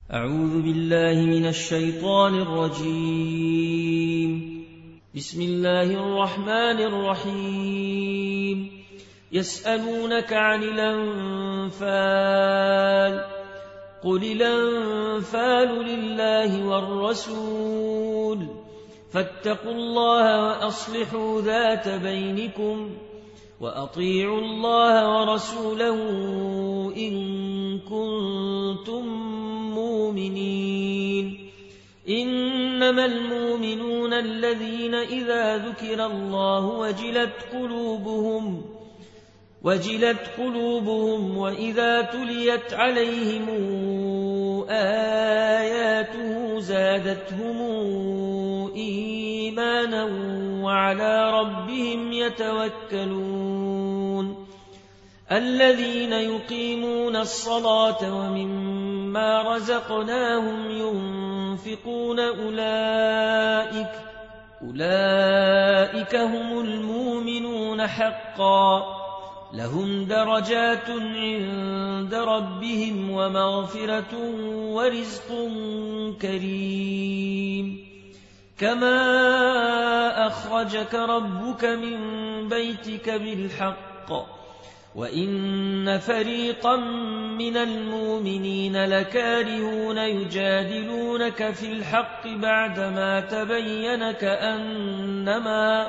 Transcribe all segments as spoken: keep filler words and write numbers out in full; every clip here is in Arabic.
أعوذ بالله من الشيطان الرجيم. بسم الله الرحمن الرحيم. يسألونك عن الأنفال قل الأنفال لله والرسول فاتقوا الله وأصلحوا ذات بينكم وأطيعوا الله ورسوله إن كنتم مؤمنين. إنما المؤمنون الذين إذا ذكر الله وجلت قلوبهم وجلت قلوبهم وإذا تليت عليهم آياته زادتهم إيمانا وعلى ربهم يتوكلون. الذين يقيمون الصلاة ومما رزقناهم ينفقون أولئك أولئك هم المؤمنون حقا لهم درجات عند ربهم ومغفرة ورزق كريم. كما أخرجك ربك من بيتك بالحق وإن فريقا من المؤمنين لكارهون يجادلونك في الحق بعدما تبين كأنما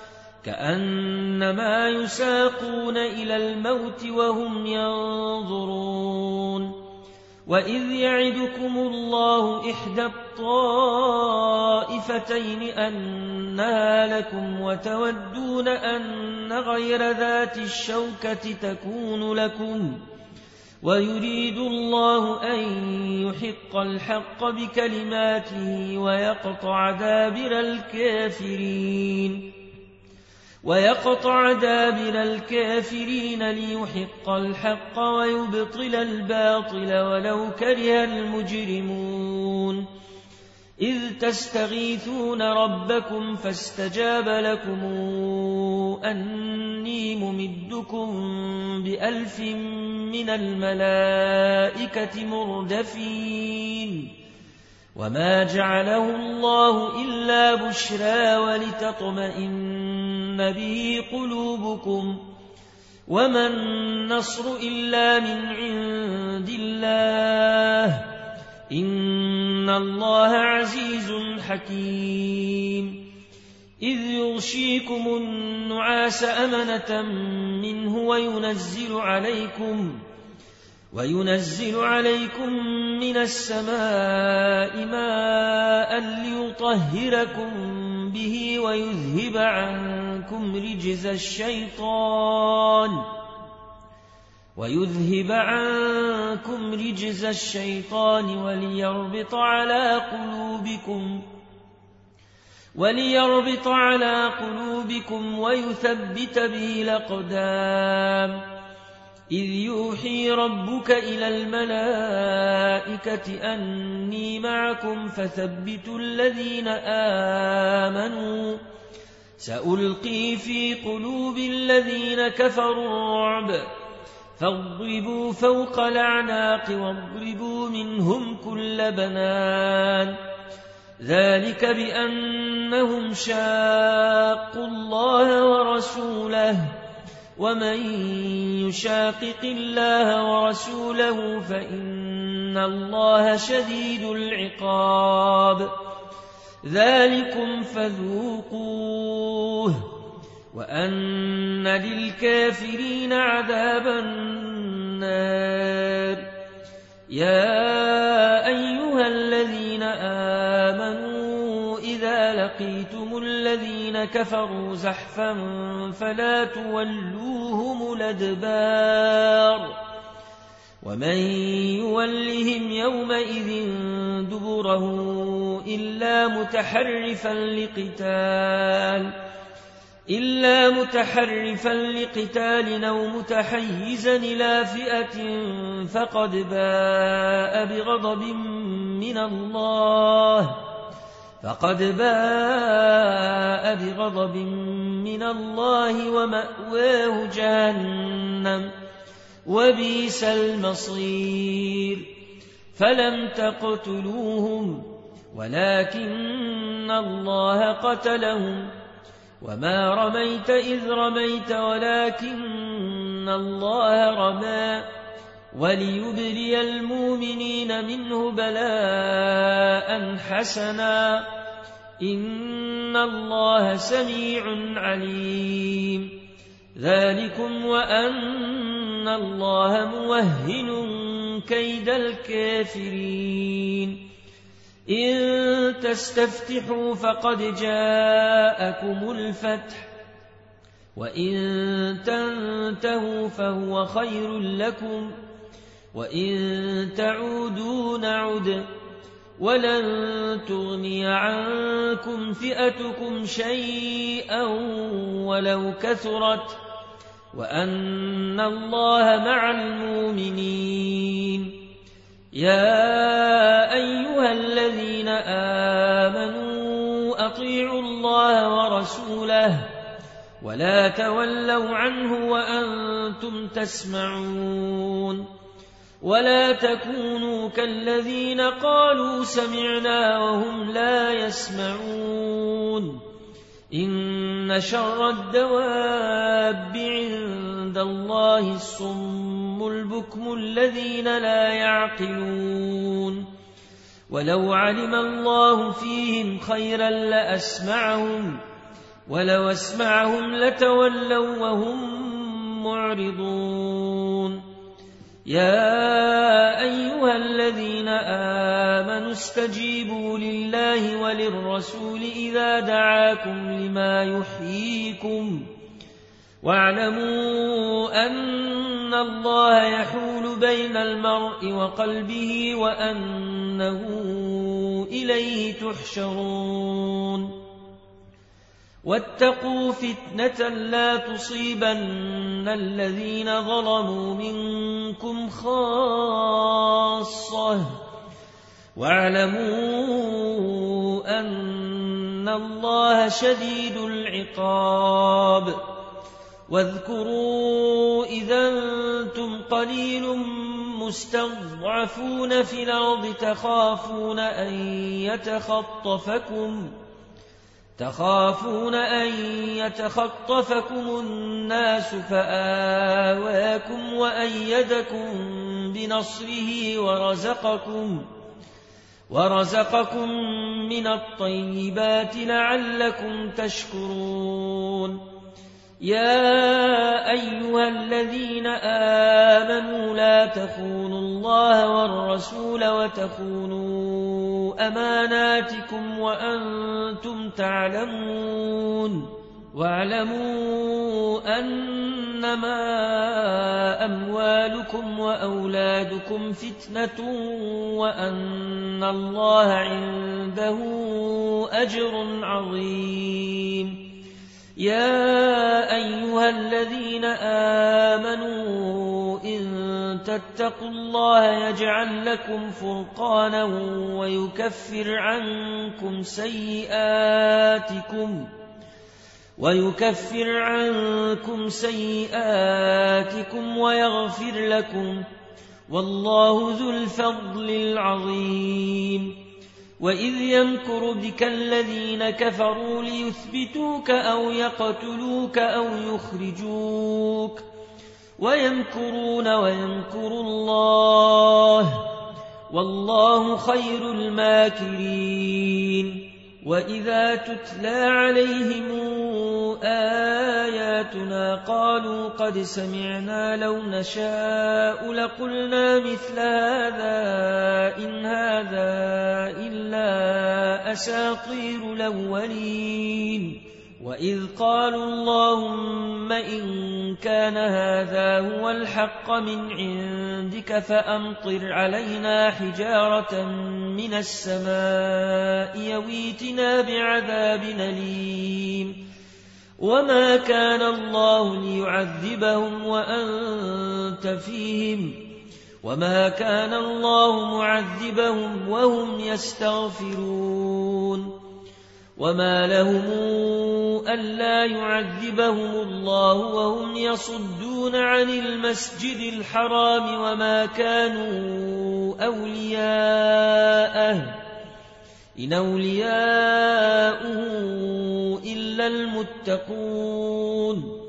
كأنما يساقون إلى الموت وهم ينظرون. وإذ يعدكم الله إحدى الطائفتين أنها لكم وتودون أن غير ذات الشوكة تكون لكم ويريد الله أن يحق الحق بكلماته ويقطع دابر الكافرين ويقطع دابر الكافرين ليحق الحق ويبطل الباطل ولو كره المجرمون. إذ تستغيثون ربكم فاستجاب لكم أني ممدكم بألف من الملائكة مردفين. وما جعله الله إلا بشرى ولتطمئن به قلوبكم وما النصر إلا من عند الله إن الله عزيز حكيم. إذ يغشيكم النعاس أمنة منه وينزل عليكم وينزل عليكم من السماء ماء ليطهركم به ويذهب عنكم رجز الشيطان ويذهب عنكم رجز الشيطان وليربط على قلوبكم وليربط على قلوبكم ويثبت به الأقدام. إذ يوحي ربك إلى الملائكة أني معكم فثبتوا الذين آمنوا سألقي في قلوب الذين كفروا الرعب فاضربوا فوق الأعناق واضربوا منهم كل بنان. ذلك بأنهم شاقوا الله ورسوله ومن يشاقق الله ورسوله فإن الله شديد العقاب. ذلكم فذوقوه وأن للكافرين عذاب النار. يا أيها الذين آمنوا إذا لقيتم الذين كفروا زحفا فلا تولوهم الأدبار ومن يولهم يومئذ دبره إلا متحرفا لقتال إلا متحرفا لقتال أو متحيزا إلى فئة فقد باء بغضب من الله فقد باء بغضب من الله ومأواه جهنم وبئس المصير. فلم تقتلوهم ولكن الله قتلهم وما رميت إذ رميت ولكن الله رمى وليبلي المؤمنين منه بلاء حسنا إن الله سميع عليم ذلكم وأن الله موهن كيد الكافرين إن تستفتحوا فقد جاءكم الفتح وإن تنتهوا فهو خير لكم وإن تعودوا نعد ولن تغني عنكم فئتكم شيئا ولو كثرت وأن الله مع المؤمنين يا أيها الذين آمنوا أطيعوا الله ورسوله ولا تولوا عنه وأنتم تسمعون ولا تكونوا كالذين قالوا سمعنا وهم لا يسمعون إن شر الدواب عند الله الصم البكم الذين لا يعقلون ولو علم الله فيهم خيرا لأسمعهم ولو أسمعهم لتولوا وهم معرضون يا أيها الذين آمنوا استجيبوا لله وللرسول إذا دعاكم لما يحييكم واعلموا أن الله يحول بين المرء وقلبه وأنه إليه تحشرون واتقوا فتنة لا تصيبن الذين ظلموا منكم خاصة واعلموا أن الله شديد العقاب واذكروا إذا أنتم قليل مستضعفون في الأرض تخافون أن يتخطفكم تخافون أن يتخطفكم الناس فآواكم وأيدكم بنصره ورزقكم ورزقكم من الطيبات لعلكم تشكرون يا أيها الذين آمنوا لا تخونوا الله والرسول وتخونوا أماناتكم وأنتم تعلمون واعلموا أنما أموالكم وأولادكم فتنة وأن الله عنده أجر عظيم يا أيها الذين آمنوا إن تتقوا الله يجعل لكم فرقانا ويكفر عنكم سيئاتكم ويكفر عنكم سيئاتكم ويغفر لكم والله ذو الفضل العظيم وإذ يمكر بك الذين كفروا ليثبتوك أو يقتلوك أو يخرجوك ويمكرون ويمكر الله والله خير الماكرين وإذا تتلى عليهم آياتنا قالوا قد سمعنا لو نشاء لقلنا مثل هذا إن هذا إلا أساطير الأولين وإذ قالوا اللهم إن كان هذا هو الحق من عندك فأمطر علينا حجارة من السماء يويتنا بعذاب أليم وما كان الله ليعذبهم وأنت فيهم وما كان الله معذبهم وهم يستغفرون وما لهم ألا يعذبهم الله وهم يصدون عن المسجد الحرام وما كانوا أولياءه إن أولياؤه إلا المتقون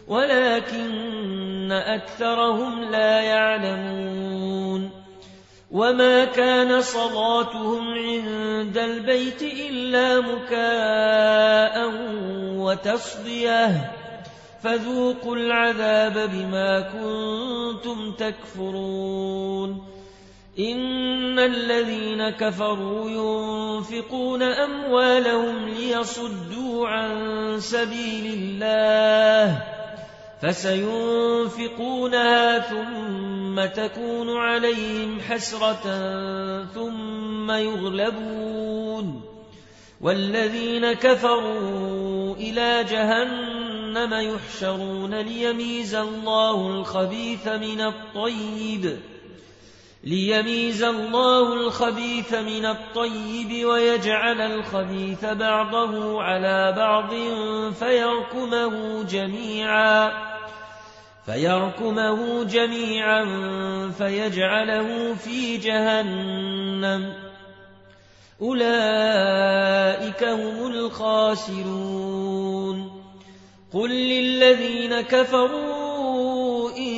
ولكن أكثرهم لا يعلمون وما كان صلاتهم عند البيت إلا مكاء وتصديه فذوقوا العذاب بما كنتم تكفرون إن الذين كفروا ينفقون أموالهم ليصدوا عن سبيل الله فسينفقونها ثم تكون عليهم حسرة ثم يغلبون والذين كفروا إلى جهنم يحشرون ليميز الله الخبيث من الطيب ليميز الله الخبيث من الطيب ويجعل الخبيث بعضه على بعض فيركمه جميعا فيركمه جميعا فيجعله في جهنم أولئك هم الخاسرون قل للذين كفروا إن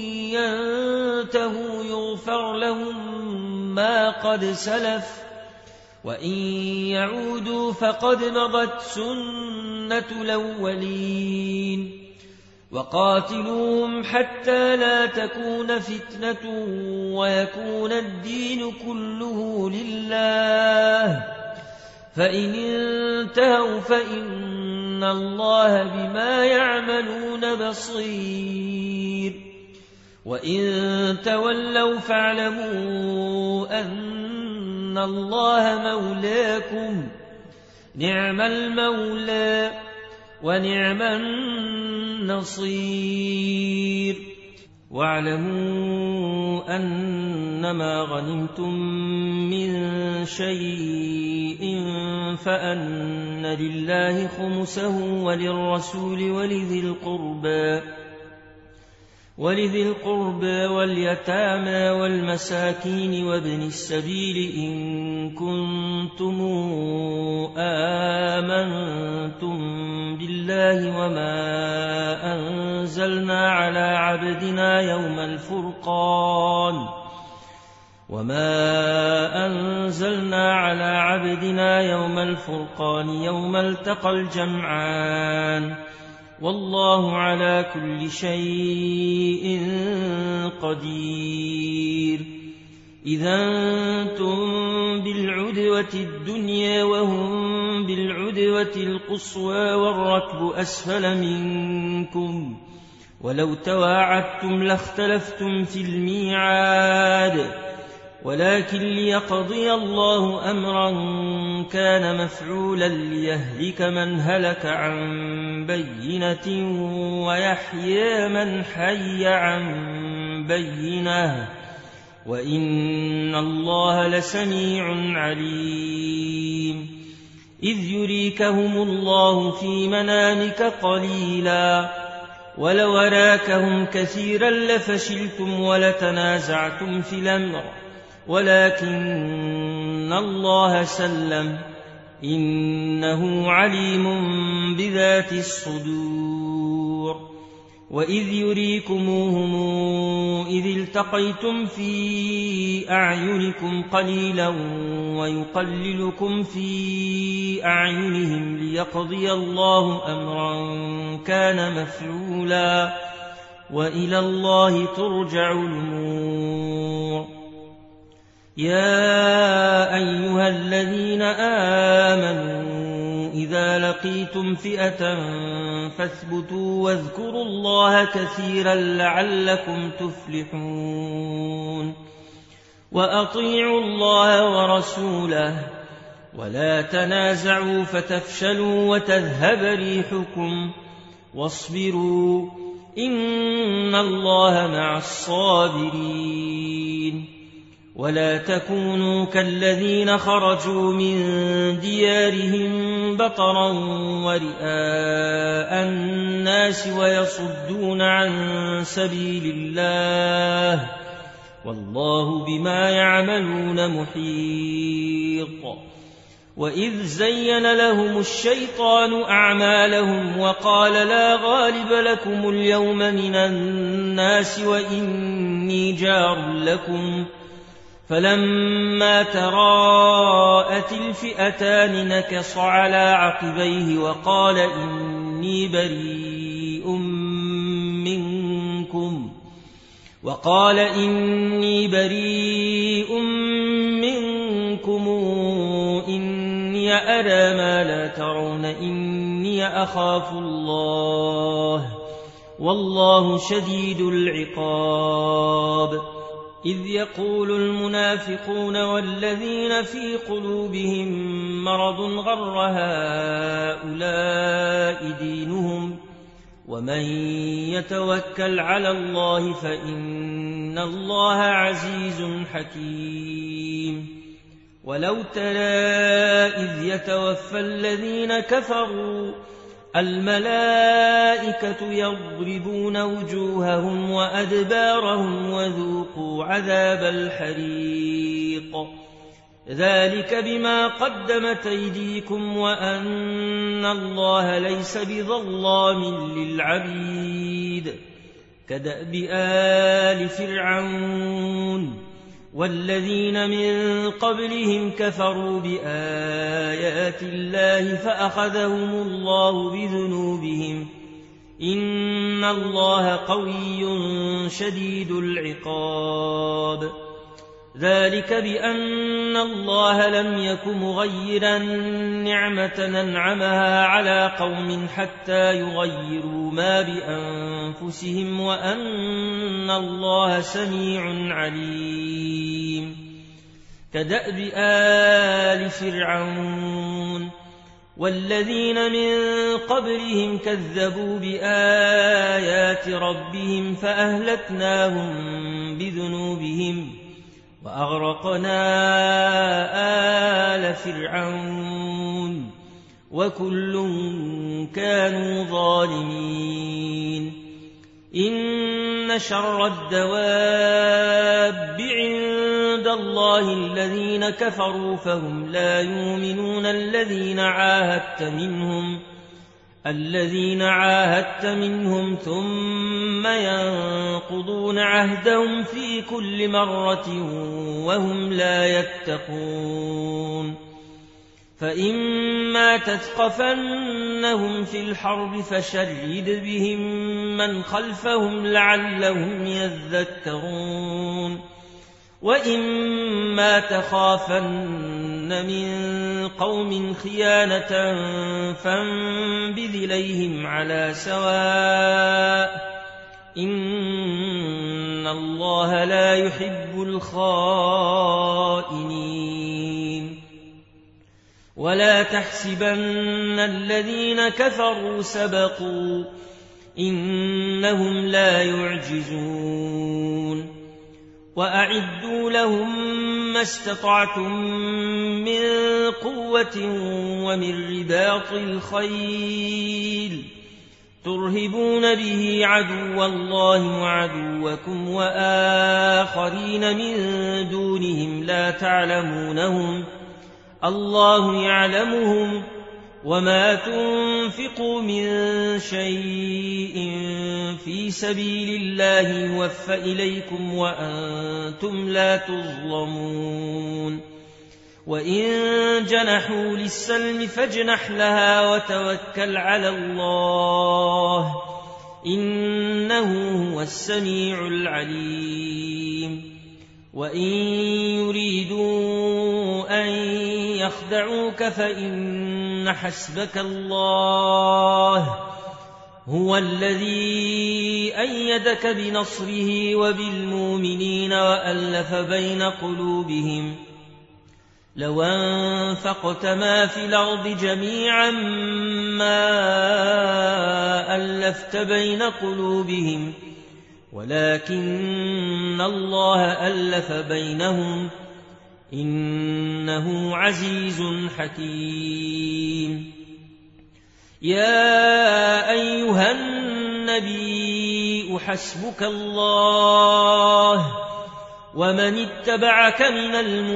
ينتهوا يغفر لهم ما قد سلف وإن يعودوا فقد مضت سنة الأولين وقاتلوهم حتى لا تكون فتنة ويكون الدين كله لله فإن انتهوا فإن الله بما يعملون بصير وإن تولوا فاعلموا أن الله مولاكم نعم المولى ونعم النصير واعلموا أنما غنمتم من شيء فأن لله خمسه وللرسول ولذي القربى ولذي القربى واليتامى والمساكين وابن السبيل إن كنتم آمنتم بالله وما أنزلنا على عبدنا يوم الفرقان وما أنزلنا على عبدنا يوم الفرقان يوم التقى الجمعان والله على كل شيء قدير إذا أنتم بالعدوة الدنيا وهم بالعدوة القصوى والركب أسفل منكم ولو تواعدتم لاختلفتم في الميعاد ولكن ليقضي الله أمرا كان مفعولا ليهلك من هلك عن بينة ويحيى من حي عن بينة وإن الله لسميع عليم إذ يريكهم الله في منامك قليلا ولو أراكهم كثيرا لفشلتم ولتنازعتم في الأمر ولكن الله سلم إنه عليم بذات الصدور وإذ يريكموهم إذ التقيتم في أعينكم قليلا ويقللكم في أعينهم ليقضي الله أمرا كان مفعولا وإلى الله ترجع الأمور يا أيها الذين آمنوا إذا لقيتم فئة فاثبتوا واذكروا الله كثيرا لعلكم تفلحون وأطيعوا الله ورسوله ولا تنازعوا فتفشلوا وتذهب ريحكم واصبروا إن الله مع الصابرين ولا تكونوا كالذين خرجوا من ديارهم بطرا ورئاء الناس ويصدون عن سبيل الله والله بما يعملون محيط. وإذ زين لهم الشيطان أعمالهم وقال لا غالب لكم اليوم من الناس وإني جار لكم فلما تراءت الفئتان نكص على عقبيه وقال إني بريء منكم وقال إني بريء منكم إني أرى ما لا ترون إني أخاف الله والله شديد العقاب. إذ يقول المنافقون والذين في قلوبهم مرض غر هؤلاء دينهم ومن يتوكل على الله فإن الله عزيز حكيم. ولو ترى إذ يتوفى الذين كفروا الملائكة يضربون وجوههم وأدبارهم وذوقوا عذاب الحريق ذلك بما قدمت أيديكم وأن الله ليس بظلام للعبيد. كدأب آل فرعون والذين من قبلهم كفروا بآيات الله فأخذهم الله بذنوبهم إن الله قوي شديد العقاب. ذلك بأن الله لم يك مغيرا نعمة أنعمها على قوم حتى يغيروا ما بأنفسهم وأن الله سميع عليم. كدأب آل فرعون والذين من قبلهم كذبوا بآيات ربهم فأهلكناهم بذنوبهم وأغرقنا آل فرعون وكل كانوا ظالمين. إن شر الدواب عند الله الذين كفروا فهم لا يؤمنون الذين عاهدت منهم الذين عاهدت منهم ثم ينقضون عهدهم في كل مرة وهم لا يتقون. فإما تثقفنهم في الحرب فشرد بهم من خلفهم لعلهم يذكرون. وإما تخافن من قوم خيانة فانبذ إليهم على سواء إن الله لا يحب الخائنين. ولا تحسبن الذين كفروا سبقوا إنهم لا يعجزون. وأعدوا لهم ما استطعتم من قوة ومن رباط الخيل ترهبون به عدو الله وعدوكم وآخرين من دونهم لا تعلمونهم الله يعلمهم وما تنفقوا من شيء في سبيل الله يوفى إليكم وأنتم لا تظلمون. وإن جنحوا للسلم فاجنح لها وتوكل على الله إنه هو السميع العليم. وإن يريدوا أن يخدعوك فإن حسبك الله هو الذي أيدك بنصره وبالمؤمنين وألف بين قلوبهم لو أنفقت ما في الأرض جميعا ما ألفت بين قلوبهم ولكن الله ألف بينهم إنه عزيز حكيم. يا أيها النبي حسبك الله ومن اتبعك من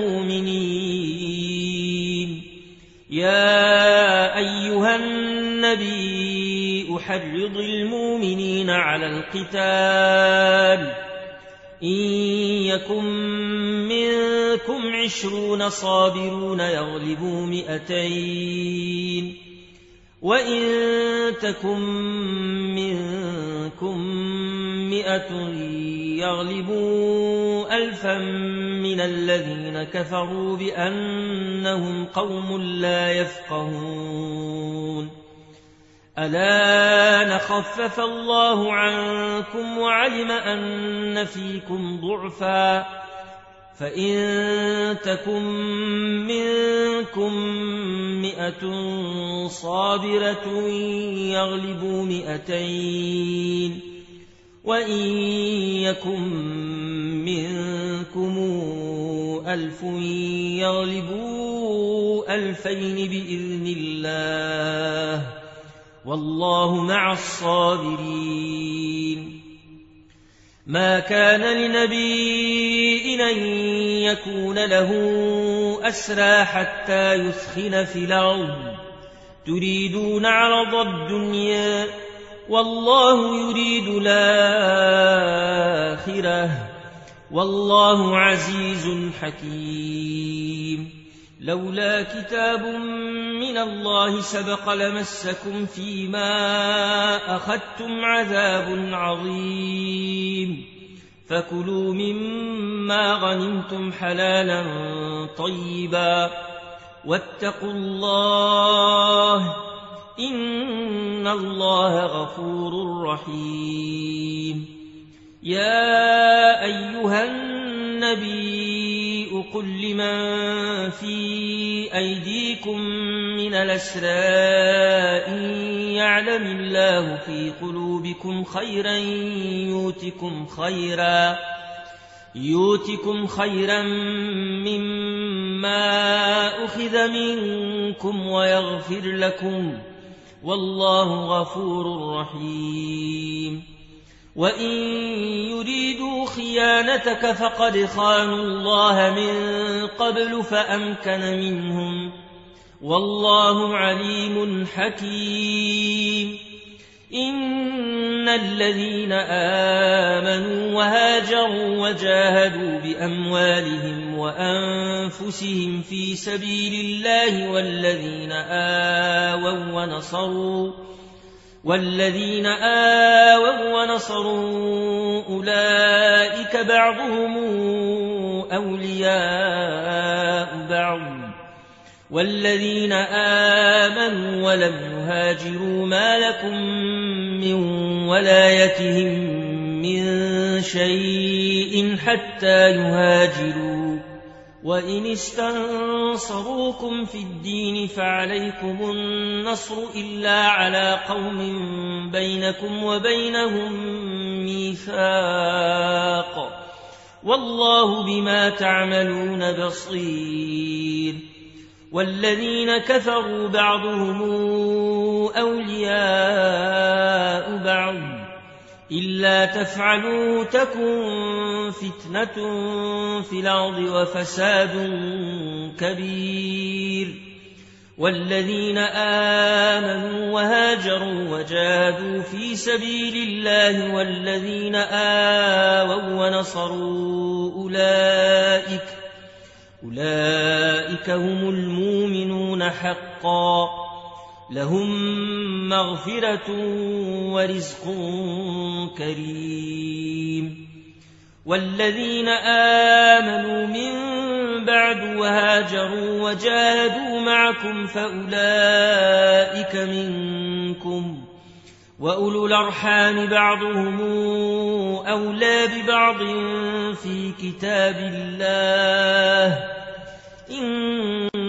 المؤمنين. يا أيها النبي أحرض المؤمنين على القتال إن يكن منكم عشرون صابرون يغلبوا مئتين وإن تكن منكم مئة يغلبوا ألفا من الذين كفروا بأنهم قوم لا يفقهون. ألا نخفف الله عنكم وعلم أن فيكم ضعفا فإن تكن منكم مئة صابرة يغلبوا مئتين وإن يكن منكم ألف يغلبوا ألفين بإذن الله والله مع الصابرين. ما كان لنبي أن يكون له أسرى حتى يثخن في الأرض تريدون عرض الدنيا والله يريد الآخرة والله عزيز حكيم. لولا كتاب من الله سبق لمسكم فيما أخذتم عذاب عظيم فكلوا مما غنمتم حلالا طيبا واتقوا الله إن الله غفور رحيم. يا أيها النبي قل لمن في أيديكم من الأسرى إن يعلم الله في قلوبكم خيرا يؤتكم خيرا يؤتكم خيرا مما أخذ منكم ويغفر لكم والله غفور رحيم. وإن يريدوا خيانتك فقد خانوا الله من قبل فأمكن منهم والله عليم حكيم. إن الذين آمنوا وهاجروا وجاهدوا بأموالهم وأنفسهم في سبيل الله والذين آووا ونصروا والذين آووا ونصروا أولئك بعضهم أولياء بعض والذين آمنوا ولم يهاجروا ما لكم من ولايتهم من شيء حتى يهاجروا وإن استنصروكم في الدين فعليكم النصر إلا على قوم بينكم وبينهم ميثاق والله بما تعملون بصير. والذين كفروا بعضهم أولياء بعض إلا تفعلوا تكن فتنة في الأرض وفساد كبير. والذين آمنوا وهاجروا وجاهدوا في سبيل الله والذين آووا ونصروا أولئك أولئك هم المؤمنون حقا لهم مغفرة ورزق كريم. والذين آمنوا من بعد وهاجروا وجاهدوا معكم فأولئك منكم وأولو الأرحام بعضهم أولى ببعض في كتاب الله إن